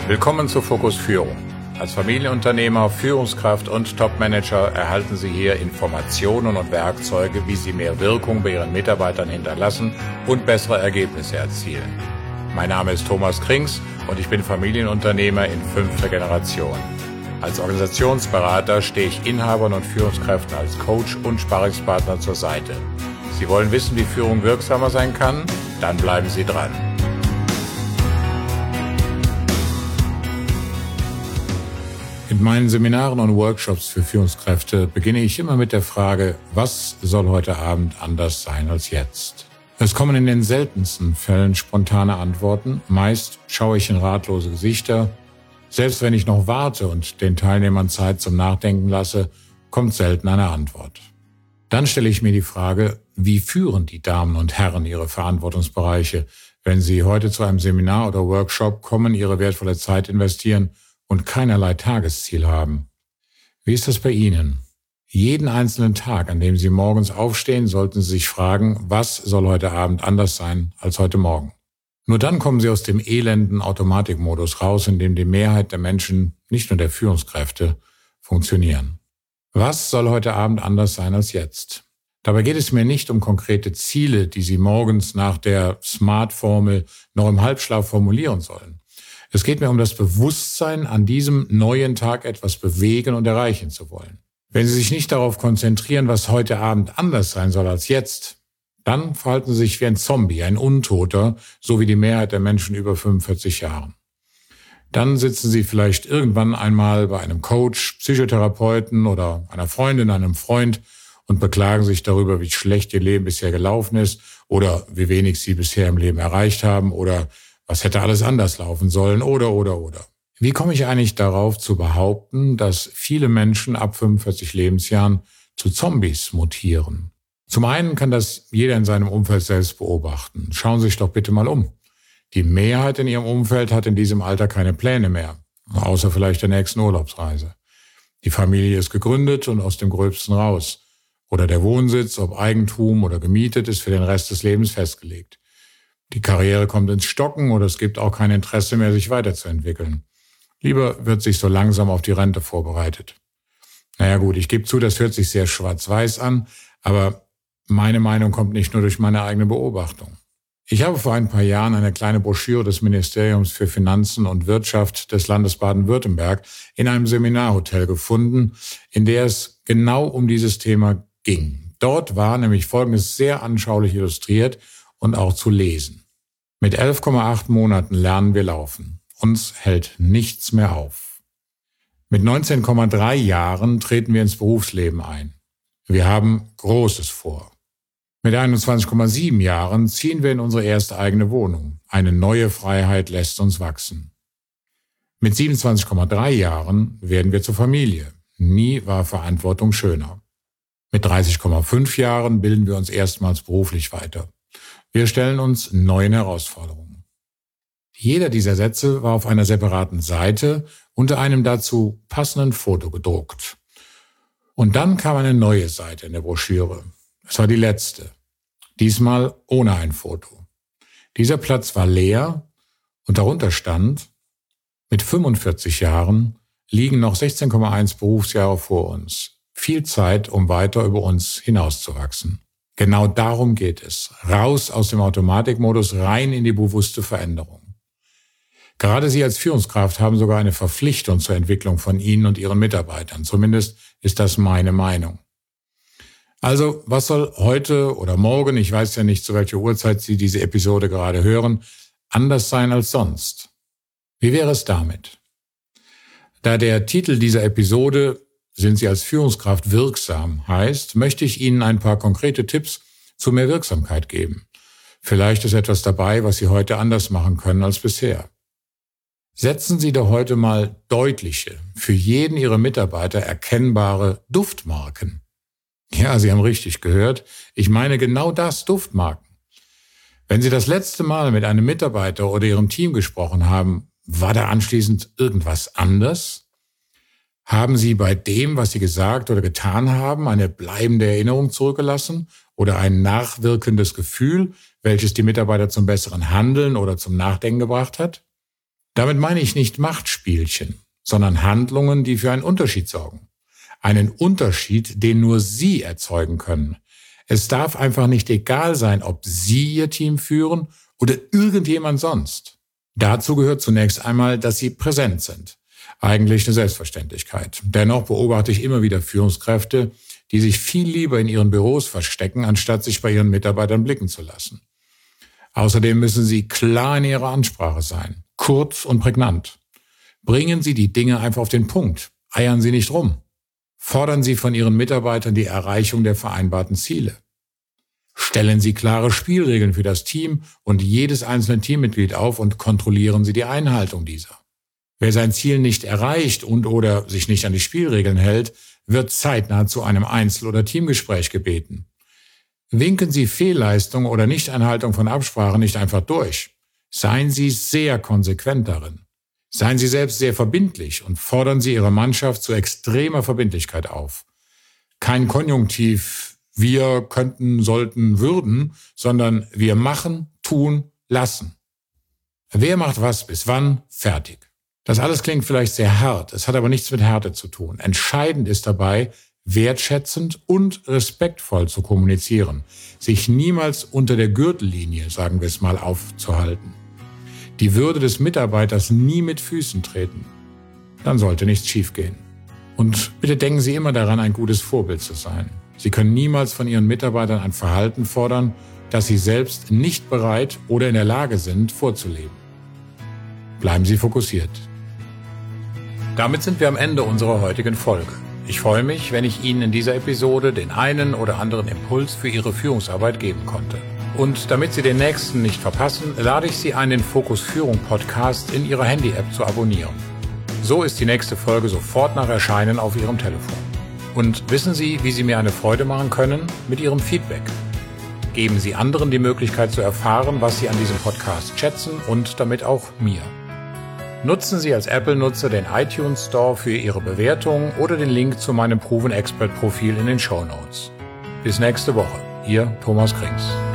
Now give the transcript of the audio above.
Willkommen zu Fokus Führung. Als Familienunternehmer, Führungskraft und Topmanager erhalten Sie hier Informationen und Werkzeuge, wie Sie mehr Wirkung bei Ihren Mitarbeitern hinterlassen und bessere Ergebnisse erzielen. Mein Name ist Thomas Krings und ich bin Familienunternehmer in 5. Generation. Als Organisationsberater stehe ich Inhabern und Führungskräften als Coach und Sparringspartner zur Seite. Sie wollen wissen, wie Führung wirksamer sein kann? Dann bleiben Sie dran. In meinen Seminaren und Workshops für Führungskräfte beginne ich immer mit der Frage, was soll heute Abend anders sein als jetzt? Es kommen in den seltensten Fällen spontane Antworten. Meist schaue ich in ratlose Gesichter. Selbst wenn ich noch warte und den Teilnehmern Zeit zum Nachdenken lasse, kommt selten eine Antwort. Dann stelle ich mir die Frage, wie führen die Damen und Herren ihre Verantwortungsbereiche, wenn sie heute zu einem Seminar oder Workshop kommen, ihre wertvolle Zeit investieren und keinerlei Tagesziel haben? Wie ist das bei Ihnen? Jeden einzelnen Tag, an dem Sie morgens aufstehen, sollten Sie sich fragen, was soll heute Abend anders sein als heute Morgen? Nur dann kommen Sie aus dem elenden Automatikmodus raus, in dem die Mehrheit der Menschen, nicht nur der Führungskräfte, funktionieren. Was soll heute Abend anders sein als jetzt? Dabei geht es mir nicht um konkrete Ziele, die Sie morgens nach der SMART-Formel noch im Halbschlaf formulieren sollen. Es geht mir um das Bewusstsein, an diesem neuen Tag etwas bewegen und erreichen zu wollen. Wenn Sie sich nicht darauf konzentrieren, was heute Abend anders sein soll als jetzt, dann verhalten Sie sich wie ein Zombie, ein Untoter, so wie die Mehrheit der Menschen über 45 Jahren. Dann sitzen Sie vielleicht irgendwann einmal bei einem Coach, Psychotherapeuten oder einer Freundin, einem Freund und beklagen sich darüber, wie schlecht Ihr Leben bisher gelaufen ist oder wie wenig Sie bisher im Leben erreicht haben oder was hätte alles anders laufen sollen oder. Wie komme ich eigentlich darauf zu behaupten, dass viele Menschen ab 45 Lebensjahren zu Zombies mutieren? Zum einen kann das jeder in seinem Umfeld selbst beobachten. Schauen Sie sich doch bitte mal um. Die Mehrheit in Ihrem Umfeld hat in diesem Alter keine Pläne mehr, außer vielleicht der nächsten Urlaubsreise. Die Familie ist gegründet und aus dem Gröbsten raus. Oder der Wohnsitz, ob Eigentum oder gemietet, ist für den Rest des Lebens festgelegt. Die Karriere kommt ins Stocken oder es gibt auch kein Interesse mehr, sich weiterzuentwickeln. Lieber wird sich so langsam auf die Rente vorbereitet. Naja gut, ich gebe zu, das hört sich sehr schwarz-weiß an, aber meine Meinung kommt nicht nur durch meine eigene Beobachtung. Ich habe vor ein paar Jahren eine kleine Broschüre des Ministeriums für Finanzen und Wirtschaft des Landes Baden-Württemberg in einem Seminarhotel gefunden, in der es genau um dieses Thema ging. Dort war nämlich Folgendes sehr anschaulich illustriert und auch zu lesen. Mit 11,8 Monaten lernen wir laufen. Uns hält nichts mehr auf. Mit 19,3 Jahren treten wir ins Berufsleben ein. Wir haben Großes vor. Mit 21,7 Jahren ziehen wir in unsere erste eigene Wohnung. Eine neue Freiheit lässt uns wachsen. Mit 27,3 Jahren werden wir zur Familie. Nie war Verantwortung schöner. Mit 30,5 Jahren bilden wir uns erstmals beruflich weiter. Wir stellen uns neuen Herausforderungen. Jeder dieser Sätze war auf einer separaten Seite unter einem dazu passenden Foto gedruckt. Und dann kam eine neue Seite in der Broschüre. Es war die letzte. Diesmal ohne ein Foto. Dieser Platz war leer und darunter stand: Mit 45 Jahren liegen noch 16,1 Berufsjahre vor uns. Viel Zeit, um weiter über uns hinauszuwachsen. Genau darum geht es. Raus aus dem Automatikmodus, rein in die bewusste Veränderung. Gerade Sie als Führungskraft haben sogar eine Verpflichtung zur Entwicklung von Ihnen und Ihren Mitarbeitern. Zumindest ist das meine Meinung. Also, was soll heute oder morgen, ich weiß ja nicht, zu welcher Uhrzeit Sie diese Episode gerade hören, anders sein als sonst? Wie wäre es damit? Da der Titel dieser Episode "Sind Sie als Führungskraft wirksam?" heißt, möchte ich Ihnen ein paar konkrete Tipps zu mehr Wirksamkeit geben. Vielleicht ist etwas dabei, was Sie heute anders machen können als bisher. Setzen Sie doch heute mal deutliche, für jeden Ihrer Mitarbeiter erkennbare Duftmarken. Ja, Sie haben richtig gehört. Ich meine genau das, Duftmarken. Wenn Sie das letzte Mal mit einem Mitarbeiter oder Ihrem Team gesprochen haben, war da anschließend irgendwas anders? Haben Sie bei dem, was Sie gesagt oder getan haben, eine bleibende Erinnerung zurückgelassen oder ein nachwirkendes Gefühl, welches die Mitarbeiter zum besseren Handeln oder zum Nachdenken gebracht hat? Damit meine ich nicht Machtspielchen, sondern Handlungen, die für einen Unterschied sorgen. Einen Unterschied, den nur Sie erzeugen können. Es darf einfach nicht egal sein, ob Sie Ihr Team führen oder irgendjemand sonst. Dazu gehört zunächst einmal, dass Sie präsent sind. Eigentlich eine Selbstverständlichkeit. Dennoch beobachte ich immer wieder Führungskräfte, die sich viel lieber in ihren Büros verstecken, anstatt sich bei ihren Mitarbeitern blicken zu lassen. Außerdem müssen Sie klar in Ihrer Ansprache sein, kurz und prägnant. Bringen Sie die Dinge einfach auf den Punkt, eiern Sie nicht rum. Fordern Sie von Ihren Mitarbeitern die Erreichung der vereinbarten Ziele. Stellen Sie klare Spielregeln für das Team und jedes einzelne Teammitglied auf und kontrollieren Sie die Einhaltung dieser. Wer sein Ziel nicht erreicht und/oder sich nicht an die Spielregeln hält, wird zeitnah zu einem Einzel- oder Teamgespräch gebeten. Winken Sie Fehlleistungen oder Nichteinhaltung von Absprachen nicht einfach durch. Seien Sie sehr konsequent darin. Seien Sie selbst sehr verbindlich und fordern Sie Ihre Mannschaft zu extremer Verbindlichkeit auf. Kein Konjunktiv, wir könnten, sollten, würden, sondern wir machen, tun, lassen. Wer macht was bis wann? Fertig. Das alles klingt vielleicht sehr hart, es hat aber nichts mit Härte zu tun. Entscheidend ist dabei, wertschätzend und respektvoll zu kommunizieren, sich niemals unter der Gürtellinie, sagen wir es mal, aufzuhalten. Die Würde des Mitarbeiters nie mit Füßen treten. Dann sollte nichts schiefgehen. Und bitte denken Sie immer daran, ein gutes Vorbild zu sein. Sie können niemals von Ihren Mitarbeitern ein Verhalten fordern, das Sie selbst nicht bereit oder in der Lage sind, vorzuleben. Bleiben Sie fokussiert. Damit sind wir am Ende unserer heutigen Folge. Ich freue mich, wenn ich Ihnen in dieser Episode den einen oder anderen Impuls für Ihre Führungsarbeit geben konnte. Und damit Sie den nächsten nicht verpassen, lade ich Sie ein, den Fokus Führung Podcast in Ihrer Handy-App zu abonnieren. So ist die nächste Folge sofort nach Erscheinen auf Ihrem Telefon. Und wissen Sie, wie Sie mir eine Freude machen können? Mit Ihrem Feedback. Geben Sie anderen die Möglichkeit zu erfahren, was Sie an diesem Podcast schätzen und damit auch mir. Nutzen Sie als Apple-Nutzer den iTunes Store für Ihre Bewertung oder den Link zu meinem Proven Expert Profil in den Shownotes. Bis nächste Woche. Ihr Thomas Krings.